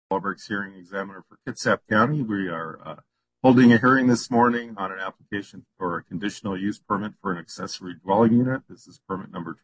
Albrecht's hearing examiner for Kitsap County. We are holding a hearing this morning on an application for a conditional use permit for an accessory dwelling unit. This is permit number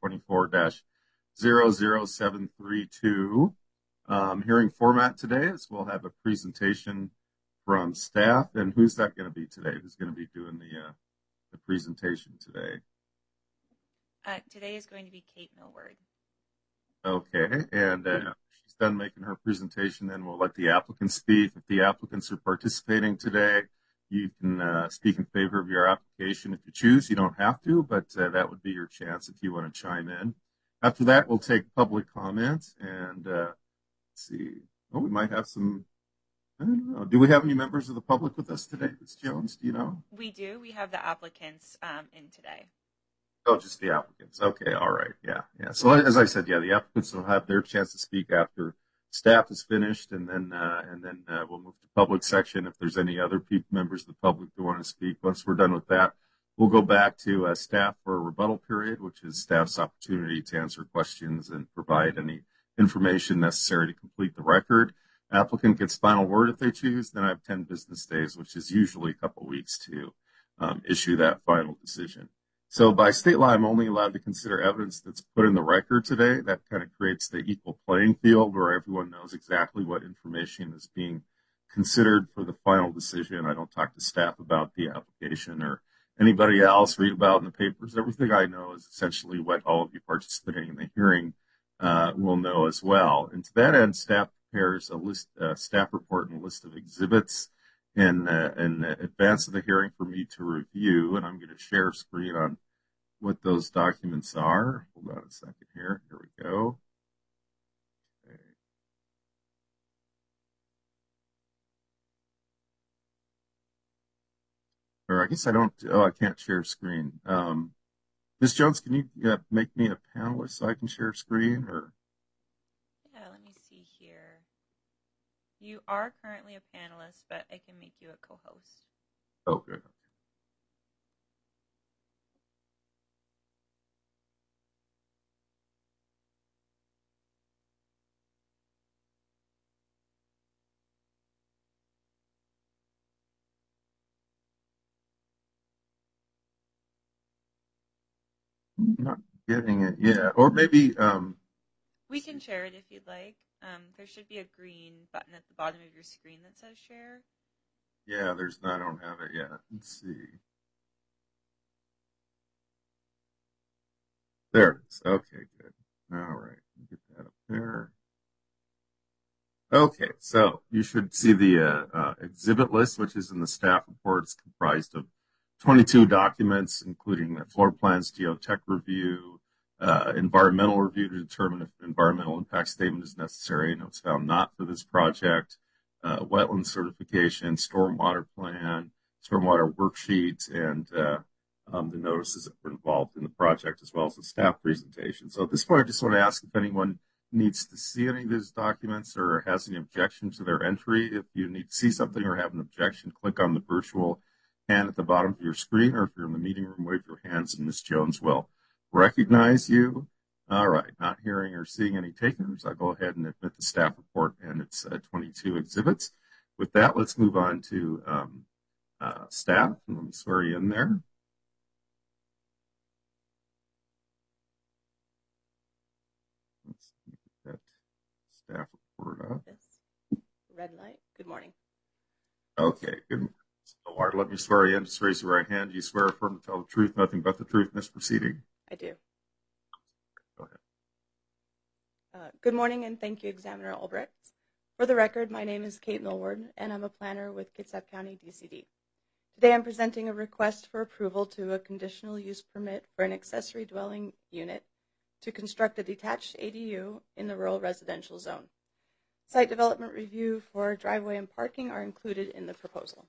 24-00732. Hearing format today is we'll have a presentation from staff. And who's that going to be today? Who's going to be doing the presentation today? Today is going to be Kate Millward. Okay, and she's done making her presentation, then we'll let the applicants speak. If the applicants are participating today, you can speak in favor of your application if you choose. You don't have to, but that would be your chance if you want to chime in. After that, we'll take public comments, and let's see. Oh, we might have some, I don't know. Do we have any members of the public with us today, Ms. Jones? Do you know? We do. We have the applicants in today. Oh, just the applicants. Okay, all right, yeah. So as I said, the applicants will have their chance to speak after staff is finished, and then we'll move to public section. If there's any other members of the public that want to speak, once we're done with that, we'll go back to staff for a rebuttal period, which is staff's opportunity to answer questions and provide any information necessary to complete the record. Applicant gets final word if they choose. Then I have 10 business days, which is usually a couple weeks to issue that final decision. So by state law, I'm only allowed to consider evidence that's put in the record today. That kind of creates the equal playing field where everyone knows exactly what information is being considered for the final decision. I don't talk to staff about the application or anybody else, read about in the papers. Everything I know is essentially what all of you participating in the hearing will know as well. And to that end, staff prepares a staff report and a list of exhibits in advance of the hearing for me to review, and I'm going to share a screen on what those documents are. Hold on a second here. Here we go. Okay. Or I guess I don't. Oh, I can't share screen. Ms. Jones, can you make me a panelist so I can share screen? Or Let me see here. You are currently a panelist, but I can make you a co-host. Oh, good. I'm not getting it yet. Or maybe we can share it if you'd like. There should be a green button at the bottom of your screen that says share. Yeah, I don't have it yet. Let's see. There it is. Okay, good. All right. Get that up there. Okay, so you should see the exhibit list, which is in the staff report. It's comprised of 22 documents, including the floor plans, geotech review, environmental review to determine if an environmental impact statement is necessary. Notes found not for this project, wetland certification, stormwater plan, stormwater worksheets, and the notices that were involved in the project, as well as the staff presentation. So at this point, I just want to ask if anyone needs to see any of these documents or has any objection to their entry. If you need to see something or have an objection, click on the virtual hand at the bottom of your screen, or if you're in the meeting room, wave your hands and Ms. Jones will recognize you. All right, not hearing or seeing any takers, I'll go ahead and admit the staff report and its 22 exhibits. With that, let's move on to staff. Let me swear you in there. Let's get that staff report up. Red light. Good morning. Okay, good. So, Art, let me swear you in. Just raise your right hand. Do you swear or affirm to tell the truth, nothing but the truth in this proceeding? I do. Go ahead. Good morning, and thank you, Examiner Albrecht. For the record, my name is Kate Millward, and I'm a planner with Kitsap County DCD. Today, I'm presenting a request for approval to a conditional use permit for an accessory dwelling unit to construct a detached ADU in the rural residential zone. Site development review for driveway and parking are included in the proposal.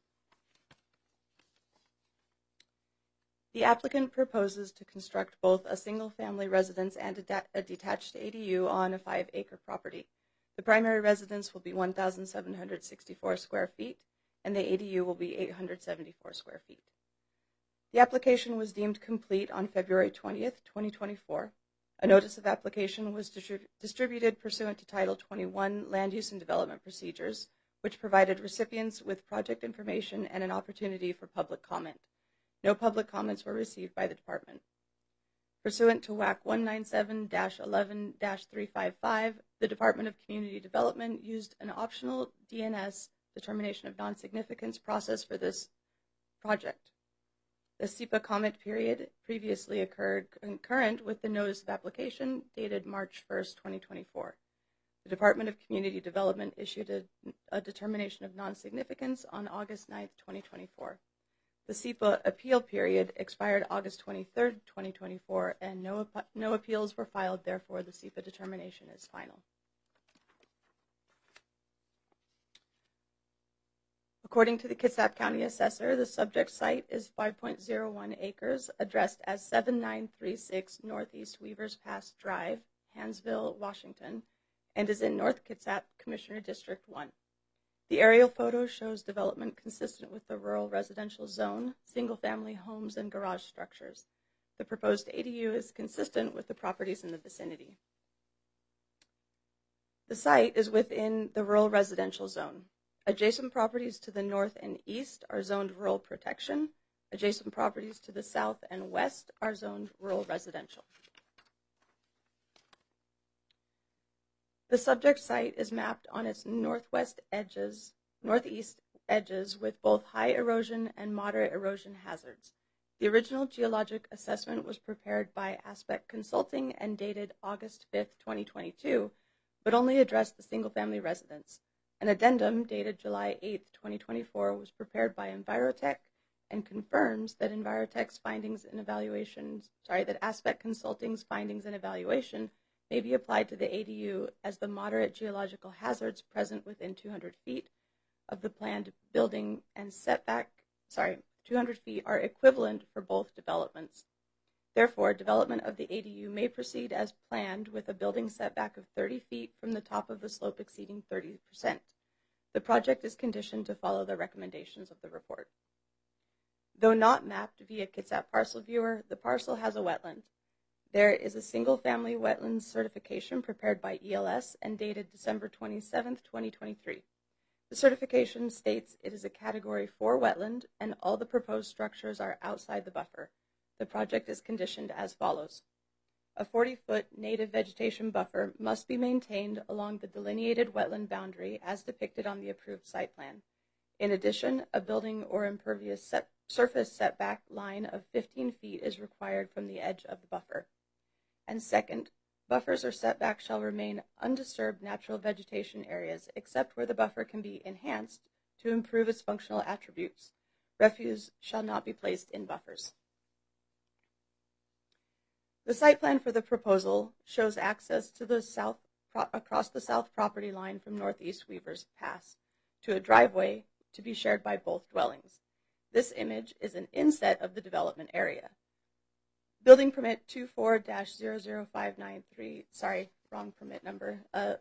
The applicant proposes to construct both a single-family residence and a detached ADU on a 5-acre property. The primary residence will be 1,764 square feet, and the ADU will be 874 square feet. The application was deemed complete on February 20th, 2024. A notice of application was distributed pursuant to Title 21 Land Use and Development Procedures, which provided recipients with project information and an opportunity for public comment. No public comments were received by the department. Pursuant to WAC 197-11-355, the Department of Community Development used an optional DNS determination of non-significance process for this project. The SEPA comment period previously occurred concurrent with the notice of application dated March 1st, 2024. The Department of Community Development issued a determination of non-significance on August 9th, 2024. The SEPA appeal period expired August 23rd, 2024, and no appeals were filed. Therefore, the SEPA determination is final. According to the Kitsap County Assessor, the subject site is 5.01 acres, addressed as 7936 Northeast Weavers Pass Drive, Hansville, Washington, and is in North Kitsap, Commissioner District 1. The aerial photo shows development consistent with the rural residential zone, single-family homes, and garage structures. The proposed ADU is consistent with the properties in the vicinity. The site is within the rural residential zone. Adjacent properties to the north and east are zoned rural protection. Adjacent properties to the south and west are zoned rural residential. The subject site is mapped on its northeast edges with both high erosion and moderate erosion hazards. The original geologic assessment was prepared by Aspect Consulting and dated August 5th, 2022, but only addressed the single-family residence. An addendum dated July 8th, 2024 was prepared by Envirotech and confirms that that Aspect Consulting's findings and evaluation may be applied to the ADU as the moderate geological hazards present within 200 feet of the planned building and 200 feet are equivalent for both developments. Therefore, development of the ADU may proceed as planned with a building setback of 30 feet from the top of the slope exceeding 30%. The project is conditioned to follow the recommendations of the report. Though not mapped via Kitsap Parcel Viewer, the parcel has a wetland. There is a single-family wetlands certification prepared by ELS and dated December 27, 2023. The certification states it is a Category 4 wetland and all the proposed structures are outside the buffer. The project is conditioned as follows. A 40-foot native vegetation buffer must be maintained along the delineated wetland boundary as depicted on the approved site plan. In addition, a building or impervious surface setback line of 15 feet is required from the edge of the buffer. And second, buffers or setbacks shall remain undisturbed natural vegetation areas except where the buffer can be enhanced to improve its functional attributes. Refuse shall not be placed in buffers. The site plan for the proposal shows access to the south across the south property line from Northeast Weavers Pass to a driveway to be shared by both dwellings. This image is an inset of the development area. Building permit 24-00593, wrong permit number,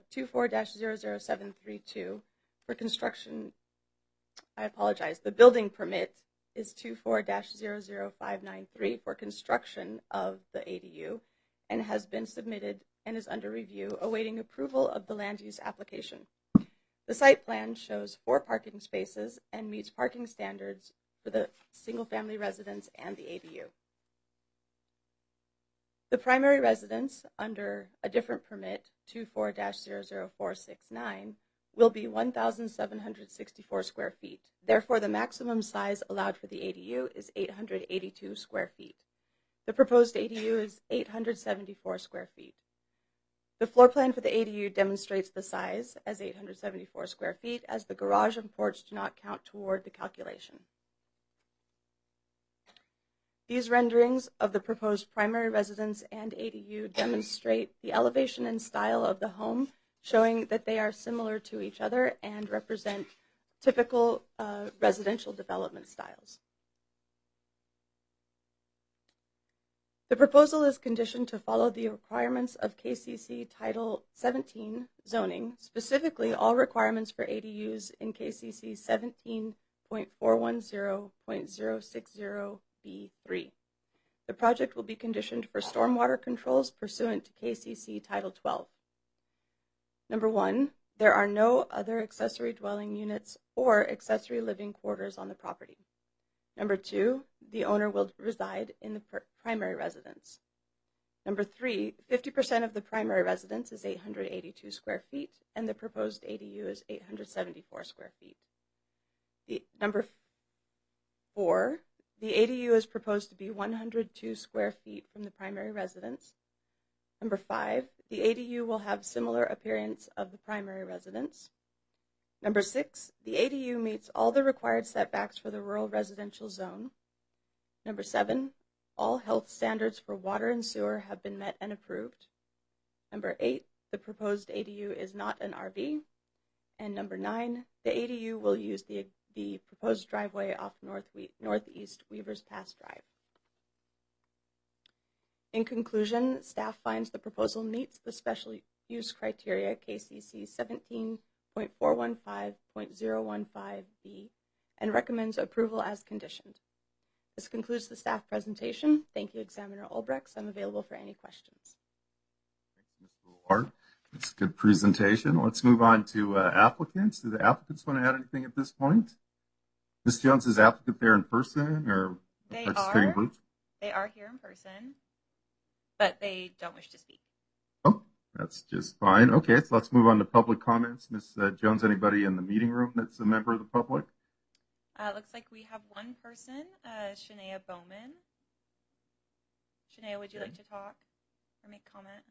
24-00732 for construction, I apologize, the building permit is 24-00593 for construction of the ADU and has been submitted and is under review awaiting approval of the land use application. The site plan shows 4 parking spaces and meets parking standards for the single-family residence and the ADU. The primary residence under a different permit, 24-00469, will be 1,764 square feet. Therefore, the maximum size allowed for the ADU is 882 square feet. The proposed ADU is 874 square feet. The floor plan for the ADU demonstrates the size as 874 square feet, as the garage and porch do not count toward the calculation. These renderings of the proposed primary residence and ADU demonstrate the elevation and style of the home, showing that they are similar to each other and represent typical residential development styles. The proposal is conditioned to follow the requirements of KCC Title 17 zoning, specifically all requirements for ADUs in KCC 17.410.060B3. The project will be conditioned for stormwater controls pursuant to KCC Title 12. Number 1, there are no other accessory dwelling units or accessory living quarters on the property. Number 2, the owner will reside in the primary residence. Number 3, 50% of the primary residence is 882 square feet, and the proposed ADU is 874 square feet. Number 4, the ADU is proposed to be 102 square feet from the primary residence. Number 5, the ADU will have similar appearance of the primary residence. Number 6, the ADU meets all the required setbacks for the rural residential zone. Number 7, all health standards for water and sewer have been met and approved. Number 8, the proposed ADU is not an RV. And number 9, the ADU will use the proposed driveway off Northeast Weavers Pass Drive. In staff finds the proposal meets the special use criteria KCC 17.415.015B and recommends approval as conditioned. This concludes the staff presentation. Thank you, Examiner Olbrechts. I'm available for any questions. Thanks, Ms. Lillard. That's a good presentation. Let's move on to applicants. Do the applicants want to add anything at this point? Ms. Jones, is applicant there in person or participating virtually? They are here in person, but they don't wish to speak. Oh, that's just fine. Okay, so let's move on to public comments. Ms. Jones, anybody in the meeting room that's a member of the public? Looks like we have one person, Shania Bowman. Shania, would you like to talk or make comment?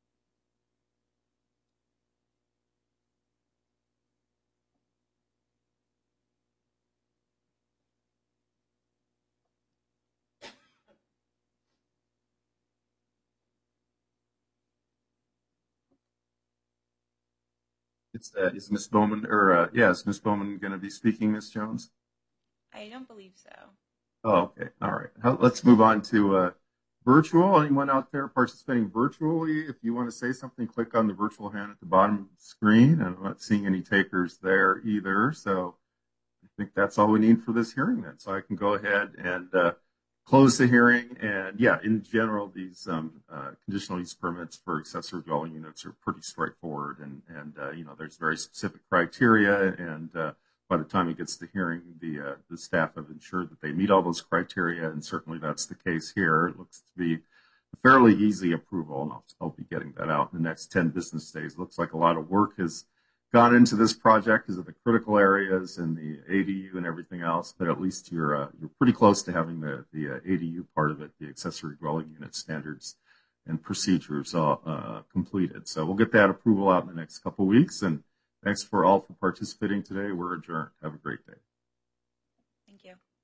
Is Ms. Bowman, is Ms. Bowman going to be speaking, Ms. Jones? I don't believe so. Oh, okay. All right. Let's move on to virtual. Anyone out there participating virtually? If you want to say something, click on the virtual hand at the bottom of the screen. I'm not seeing any takers there either. So I think that's all we need for this hearing then. So I can go ahead and close the hearing. And yeah, in general, these conditional use permits for accessory dwelling units are pretty straightforward. And there's very specific criteria. And by the time it gets to hearing, the staff have ensured that they meet all those criteria. And certainly that's the case here. It looks to be a fairly easy approval. And I'll be getting that out in the next 10 business days. It looks like a lot of work has gone into this project because of the critical areas and the ADU and everything else, but at least you're pretty close to having the ADU part of it, the accessory dwelling unit standards and procedures completed. So we'll get that approval out in the next couple of weeks. And thanks for all for participating today. We're adjourned. Have a great day. Thank you.